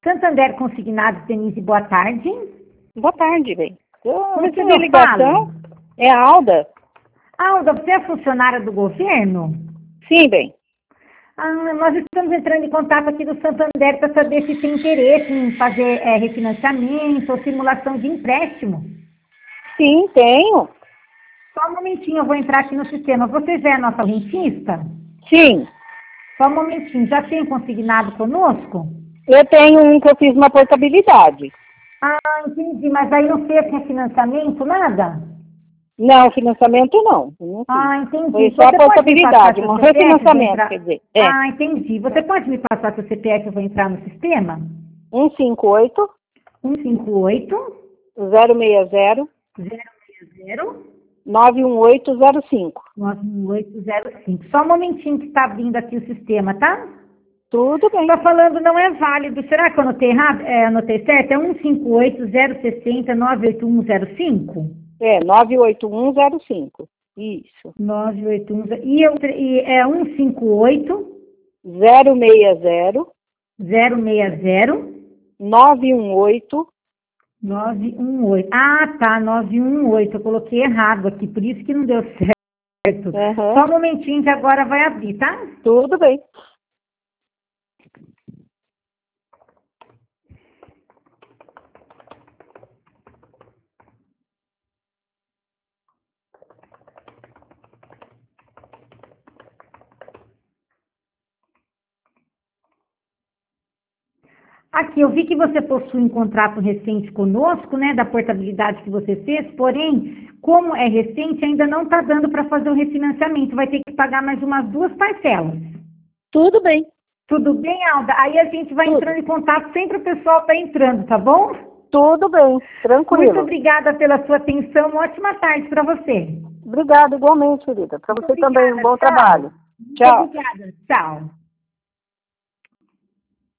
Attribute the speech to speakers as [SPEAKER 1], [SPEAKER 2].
[SPEAKER 1] Santander Consignados, Denise, boa tarde.
[SPEAKER 2] Boa tarde, bem. Eu
[SPEAKER 1] Com quem
[SPEAKER 2] recebi a ligação. É a Alda?
[SPEAKER 1] Alda, você é funcionária do governo?
[SPEAKER 2] Sim, bem.
[SPEAKER 1] Nós estamos entrando em contato aqui do Santander para saber se tem interesse em fazer refinanciamento ou simulação de empréstimo.
[SPEAKER 2] Sim, tenho.
[SPEAKER 1] Só um momentinho, eu vou entrar aqui no sistema. Você já é nossa rentista?
[SPEAKER 2] Sim.
[SPEAKER 1] Só um momentinho, já tem consignado conosco?
[SPEAKER 2] Eu tenho um que eu fiz uma portabilidade.
[SPEAKER 1] Entendi, mas aí não fez refinanciamento, nada?
[SPEAKER 2] Não, financiamento não. Eu não fiz.
[SPEAKER 1] Entendi.
[SPEAKER 2] Foi só a portabilidade, um refinanciamento, quer dizer.
[SPEAKER 1] Entendi. Você pode me passar seu CPF, eu vou entrar no sistema?
[SPEAKER 2] 158
[SPEAKER 1] 158
[SPEAKER 2] 060
[SPEAKER 1] 060
[SPEAKER 2] 91805.
[SPEAKER 1] 91805. Só um momentinho que está abrindo aqui o sistema, tá?
[SPEAKER 2] Tudo bem.
[SPEAKER 1] Está falando não é válido. Será que eu anotei errado? Anotei certo? É 158 060 98105?
[SPEAKER 2] 98105. Isso.
[SPEAKER 1] 981. E é 158
[SPEAKER 2] 060
[SPEAKER 1] 060
[SPEAKER 2] 918.
[SPEAKER 1] 918. Tá, 918. Eu coloquei errado aqui, por isso que não deu certo.
[SPEAKER 2] Uhum.
[SPEAKER 1] Só um momentinho que agora vai abrir, tá?
[SPEAKER 2] Tudo bem.
[SPEAKER 1] Aqui, eu vi que você possui um contrato recente conosco, né, da portabilidade que você fez, porém, como é recente, ainda não está dando para fazer o refinanciamento, vai ter que pagar mais umas 2 parcelas.
[SPEAKER 2] Tudo bem.
[SPEAKER 1] Tudo bem, Alda? Aí a gente vai entrando em contato, sempre o pessoal está entrando, tá bom?
[SPEAKER 2] Tudo bem, tranquilo.
[SPEAKER 1] Muito obrigada pela sua atenção, uma ótima tarde para você.
[SPEAKER 2] Obrigada, igualmente, querida. Para você
[SPEAKER 1] Obrigada,
[SPEAKER 2] também, um bom
[SPEAKER 1] tchau.
[SPEAKER 2] trabalho.
[SPEAKER 1] Muito
[SPEAKER 2] Tchau.
[SPEAKER 1] obrigada, tchau.